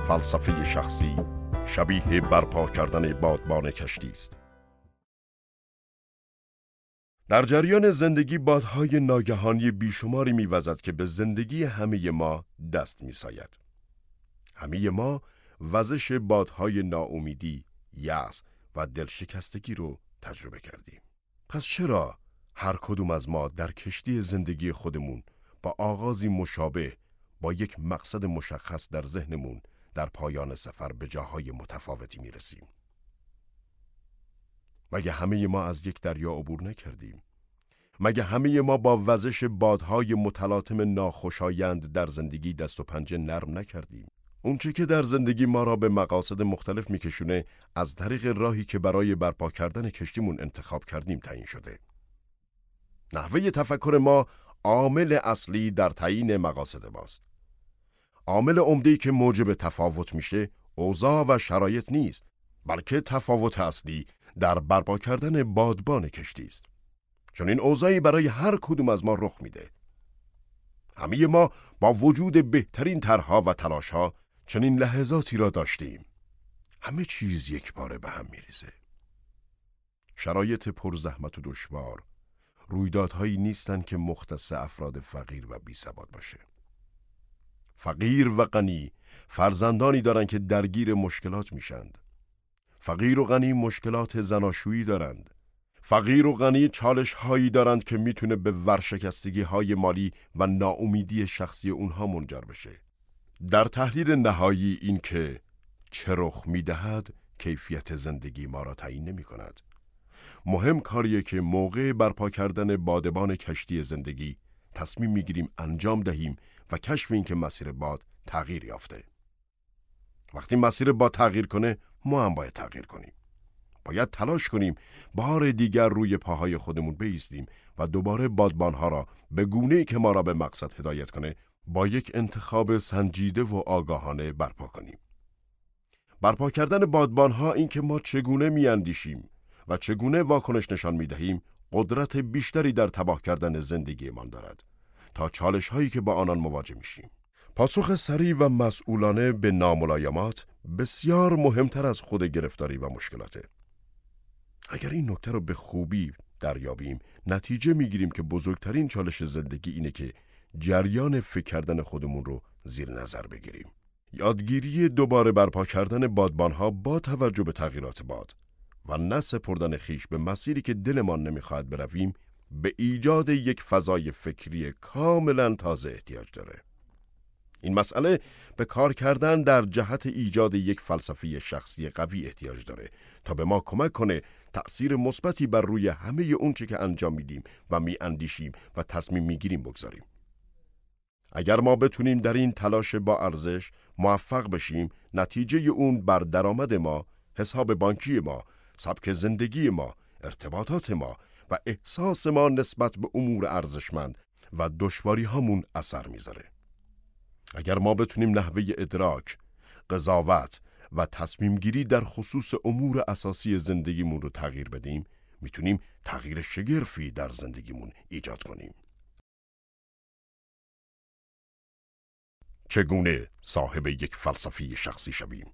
فلسفه شخصی شبیه برپا کردن بادبان کشتی است. در جریان زندگی بادهای ناگهانی بیشماری می‌وزد که به زندگی همه ما دست می‌ساید. همه ما وزش بادهای ناامیدی، یأس و دلشکستگی رو تجربه کردیم. پس چرا هر کدوم از ما در کشتی زندگی خودمون با آغازی مشابه، با یک مقصد مشخص در ذهنمون، در پایان سفر به جاهای متفاوتی میرسیم؟ مگه همه ما از یک دریا عبور نکردیم؟ مگه همه ما با وزش بادهای متلاطم ناخوشایند در زندگی دست و پنجه نرم نکردیم؟ اونچه که در زندگی ما را به مقاصد مختلف میکشونه از طریق راهی که برای برپا کردن کشتیمون انتخاب کردیم تعیین شده. نحوه تفکر ما عامل اصلی در تعیین مقاصد ماست. عامل عمده‌ای که موجب تفاوت میشه اوضاع و شرایط نیست، بلکه تفاوت اصلی در برپا کردن بادبان کشتی است. چون این اوضاعی برای هر کدوم از ما رخ میده. همه ما با وجود بهترین طرح‌ها و تلاش‌ها چنین لحظاتی را داشتیم. همه چیز یک باره به هم میریزه. شرایط پرزحمت و دشوار رویدادهایی نیستند که مختص افراد فقیر و بی‌ثبات باشه. فقیر و غنی فرزندانی دارند که درگیر مشکلات میشند. فقیر و غنی مشکلات زناشویی دارند. فقیر و غنی چالش هایی دارند که میتونه به ورشکستگی های مالی و ناامیدی شخصی اونها منجر بشه. در تحلیل نهایی این که چه رخ میدهد کیفیت زندگی ما را تعیین نمی کند. مهم کاریه که موقع برپا کردن بادبان کشتی زندگی تصمیم میگیریم انجام دهیم و کشف این که مسیر باد تغییر یافته. وقتی مسیر باد تغییر کنه ما هم باید تغییر کنیم. باید تلاش کنیم بار دیگر روی پاهای خودمون بایستیم و دوباره بادبانها را به گونه‌ای که ما را به مقصد هدایت کنه با یک انتخاب سنجیده و آگاهانه برپا کنیم. برپا کردن بادبانها این که ما چگونه میاندیشیم و چگونه واکنش نشان میدهیم قدرت بیشتری در تباه کردن زندگیمان دارد تا چالش هایی که با آنان مواجه میشیم. پاسخ سریع و مسئولانه به ناملایمات بسیار مهمتر از خود گرفتاری و مشکلاته. اگر این نکته رو به خوبی دریابیم، نتیجه میگیریم که بزرگترین چالش زندگی اینه که جریان فکر کردن خودمون رو زیر نظر بگیریم. یادگیری دوباره برپا کردن بادبانها با توجه به تغییرات باد و نه سپردن خیش به مسیری که دلمان نمیخواد برویم به ایجاد یک فضای فکری کاملا تازه احتیاج داره. این مسئله به کار کردن در جهت ایجاد یک فلسفه شخصی قوی احتیاج داره تا به ما کمک کنه تأثیر مثبتی بر روی همه اون چه که انجام میدیم و میاندیشیم و تصمیم میگیریم بگذاریم. اگر ما بتونیم در این تلاش با ارزش موفق بشیم، نتیجه اون بر درآمد ما، حساب بانکی ما، سبک زندگی ما، ارتباطات ما و احساس ما نسبت به امور ارزشمند و دشواری هامون اثر میذاره. اگر ما بتونیم نحوه ادراک، قضاوت و تصمیم گیری در خصوص امور اساسی زندگیمون رو تغییر بدیم، میتونیم تغییر شگرفی در زندگیمون ایجاد کنیم. چگونه صاحب یک فلسفه شخصی شویم؟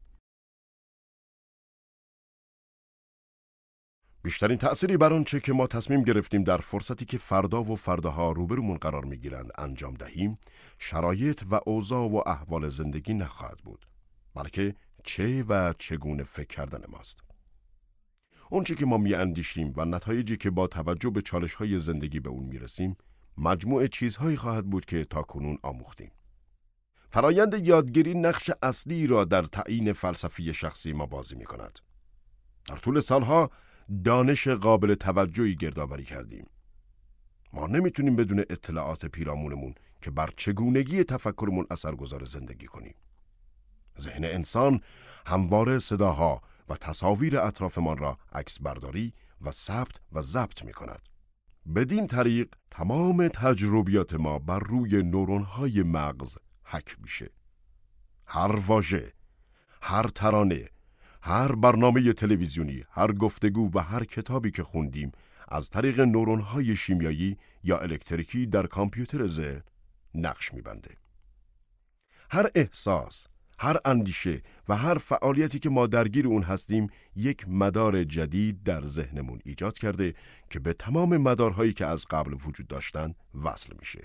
بیشترین تأثیری بر آنچه که ما تصمیم گرفتیم در فرصتی که فردا و فرداها روبرومون قرار میگیرند انجام دهیم، شرایط و اوضاع و احوال زندگی نخواهد بود، بلکه چه و چگونه فکر کردن ماست. اونچه که ما میاندیشیم و نتایجی که با توجه به چالش‌های زندگی به اون میرسیم، مجموعه چیزهایی خواهد بود که تاکنون آموختیم. فرایند یادگیری نقش اصلی را در تعیین فلسفه شخصی ما بازی می‌کند. در طول سالها دانش قابل توجهی گردآوری کردیم. ما نمیتونیم بدون اطلاعات پیرامونمون که بر چگونگی تفکرمون اثرگذار زندگی کنیم. ذهن انسان همواره صداها و تصاویر اطرافمان را عکس برداری و ثبت و ضبط می‌کند. بدین طریق تمام تجربیات ما بر روی نورون‌های مغز حک میشه. هر واژه، هر ترانه، هر برنامه تلویزیونی، هر گفتگو و هر کتابی که خوندیم از طریق نورون‌های شیمیایی یا الکتریکی در کامپیوتر ذهن نقش می‌بنده. هر احساس، هر اندیشه و هر فعالیتی که ما درگیر اون هستیم یک مدار جدید در ذهنمون ایجاد کرده که به تمام مدارهایی که از قبل وجود داشتن وصل میشه.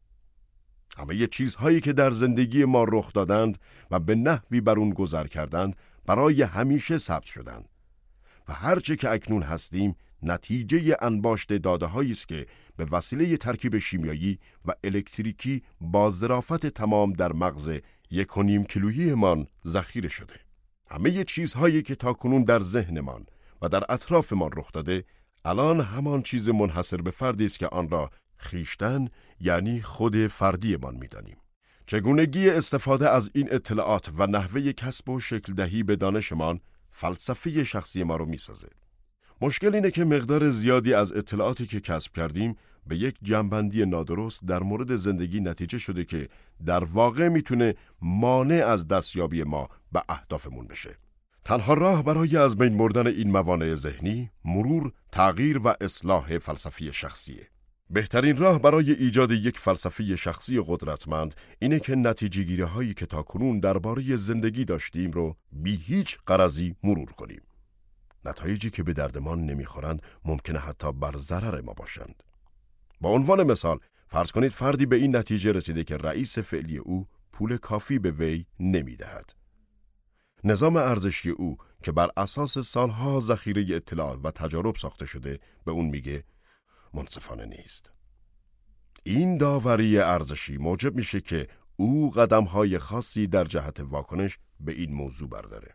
همه چیزهایی که در زندگی ما رخ دادند و به نحوی بر اون گذر کردند برای همیشه ثبت شدند و هرچه که اکنون هستیم نتیجه انباشت داده‌هایی است که به وسیله ترکیب شیمیایی و الکتریکی با ظرافت تمام در مغز 1.5 کیلویی من ذخیره شده. همه چیزهایی که تاکنون در ذهنمان و در اطرافمان رخ داده الان همان چیز منحصر به فردی است که آن را خویشتن یعنی خود فردیمان می‌دانیم. چگونگی استفاده از این اطلاعات و نحوه کسب و شکل دهی به دانشمان فلسفه شخصی ما رو می‌سازه. مشکل اینه که مقدار زیادی از اطلاعاتی که کسب کردیم به یک جنبندی نادرست در مورد زندگی نتیجه شده که در واقع میتونه مانع از دستیابی ما به اهدافمون بشه. تنها راه برای از بین بردن این موانع ذهنی، مرور، تغییر و اصلاح فلسفی شخصیه. بهترین راه برای ایجاد یک فلسفه شخصی قدرتمند اینه که نتیجه‌گیری هایی که تاکنون درباره زندگی داشتیم رو بی هیچ غرضی مرور کنیم. نتایجی که به دردمان نمیخورند ممکنه حتی بر ضرر ما باشند. با عنوان مثال فرض کنید فردی به این نتیجه رسیده که رئیس فعلی او پول کافی به وی نمیدهد. نظام ارزشی او که بر اساس سالها ذخیره اطلاعات و تجارب ساخته شده به اون میگه منصفانه نیست. این داوری ارزشی موجب میشه که او قدم‌های خاصی در جهت واکنش به این موضوع برداره.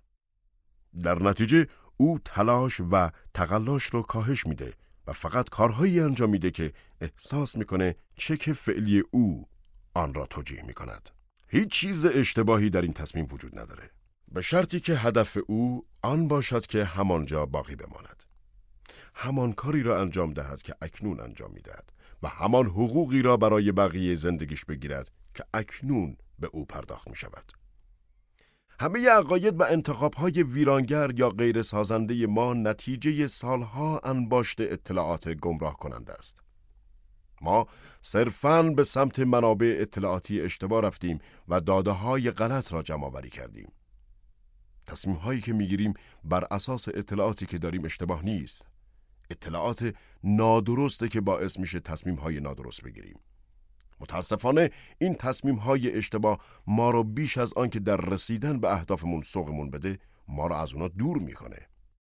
در نتیجه او تلاش و تقلاش رو کاهش میده و فقط کارهایی انجام میده که احساس میکنه چک فعلی او آن را توجیه میکند. هیچ چیز اشتباهی در این تصمیم وجود نداره، به شرطی که هدف او آن باشد که همانجا باقی بماند، همان کاری را انجام دهد که اکنون انجام میدهد و همان حقوقی را برای بقیه زندگیش بگیرد که اکنون به او پرداخت میشود. همه عقاید و انتخاب‌های ویرانگر یا غیر سازنده ما نتیجه سالها انباشت اطلاعات گمراه کننده است. ما صرفاً به سمت منابع اطلاعاتی اشتباه رفتیم و داده‌های غلط را جمع‌آوری کردیم. تصمیم‌هایی که می‌گیریم بر اساس اطلاعاتی که داریم اشتباه نیست. اطلاعات نادرسته که باعث میشه تصمیم‌های نادرست بگیریم. متاسفانه این تصمیم‌های اشتباه ما رو بیش از آن که در رسیدن به اهدافمون سوقمون بده، ما رو از اونا دور میکنه.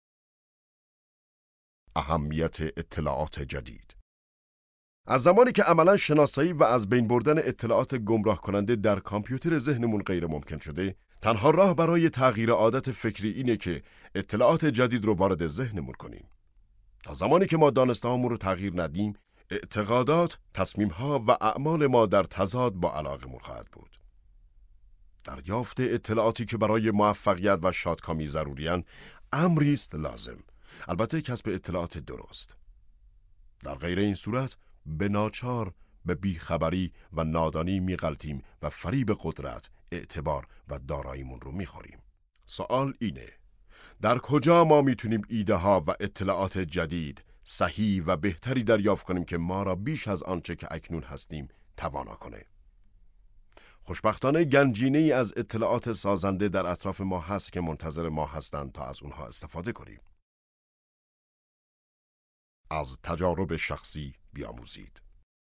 اهمیت اطلاعات جدید. از زمانی که عملاً شناسایی و از بین بردن اطلاعات گمراه کننده در کامپیوتر ذهنمون غیر ممکن شده، تنها راه برای تغییر عادت فکری اینه که اطلاعات جدید رو وارد ذهنمون کنیم. تا زمانی که ما دانسته‌هامون رو تغییر ندیم، اعتقادات، تصمیم‌ها و اعمال ما در تضاد با علاقمون خواهد بود. دریافت اطلاعاتی که برای موفقیت و شادکامی ضروری‌اند، امری است لازم. البته کسب اطلاعات درست. در غیر این صورت به ناچار به بیخبری و نادانی می‌غلطیم و فریب قدرت، اعتبار و داراییمون رو می‌خوریم. سوال اینه: در کجا ما میتونیم ایده ها و اطلاعات جدید، صحیح و بهتری دریافت کنیم که ما را بیش از آنچه که اکنون هستیم توانا کنه؟ خوشبختانه گنجینه‌ای از اطلاعات سازنده در اطراف ما هست که منتظر ما هستند تا از اونها استفاده کنیم. از تجارب شخصی بیاموزید.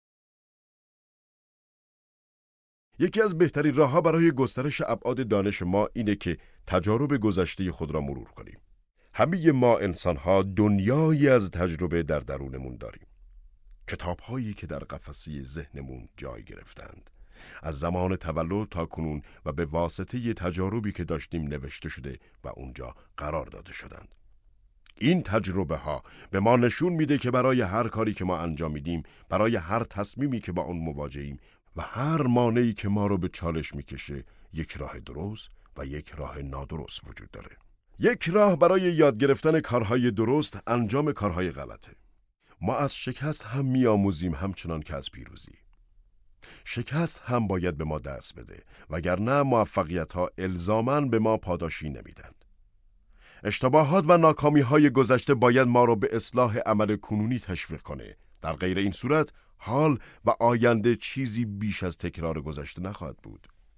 یکی از بهترین راه‌ها برای گسترش ابعاد دانش ما اینه که تجارب گذشته خود را مرور کنیم. همه ما انسان‌ها دنیایی از تجربه در درونمون داریم. کتاب‌هایی که در قفسه ذهنمون جای گرفتند، از زمان تولد تا کنون و به واسطه تجاربی که داشتیم نوشته شده و اونجا قرار داده شدند. این تجربه ها به ما نشون میده که برای هر کاری که ما انجام میدیم، برای هر تصمیمی که با اون مواجهیم و هر مانعی که ما رو به چالش میکشه، یک راه درست و یک راه نادرست وجود داره. یک راه برای یاد گرفتن کارهای درست، انجام کارهای غلطه. ما از شکست هم میآموزیم همچنان که از پیروزی. شکست هم باید به ما درس بده، وگرنه موفقیت‌ها الزاماً به ما پاداشی نمیدن. اشتباهات و ناکامی‌های گذشته باید ما رو به اصلاح عمل کنونی تشویق کنه. در غیر این صورت، حال و آینده چیزی بیش از تکرار گذشته نخواهد بود.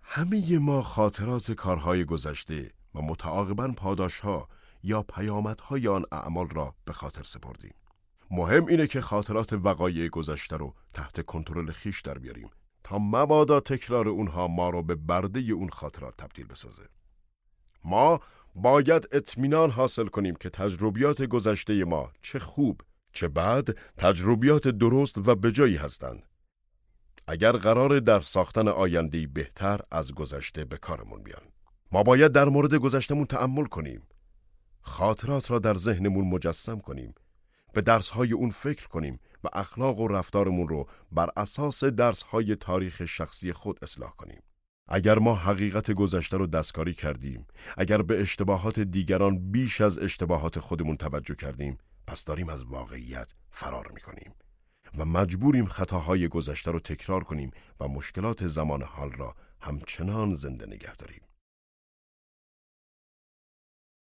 همه ما خاطرات کارهای گذشته و متعاقباً پاداشها یا پیامدهای آن اعمال را به خاطر سپردیم. مهم اینه که خاطرات وقایع گذشته رو تحت کنترل خیش در بیاریم تا مبادا تکرار اونها ما رو به برده اون خاطرات تبدیل بسازه. ما باید اطمینان حاصل کنیم که تجربیات گذشته ما چه خوب چه بد تجربیات درست و بجایی هستند. اگر قرار در ساختن آینده‌ای بهتر از گذشته به کارمون بیان، ما باید در مورد گذشتمون تأمل کنیم، خاطرات را در ذهنمون مجسم کنیم، به درس‌های اون فکر کنیم و اخلاق و رفتارمون رو بر اساس درس‌های تاریخ شخصی خود اصلاح کنیم. اگر ما حقیقت گذشته رو دستکاری کردیم، اگر به اشتباهات دیگران بیش از اشتباهات خودمون توجه کردیم، پس داریم از واقعیت فرار می‌کنیم و مجبوریم خطاهای گذشته رو تکرار کنیم و مشکلات زمان حال را همچنان زنده نگه داریم.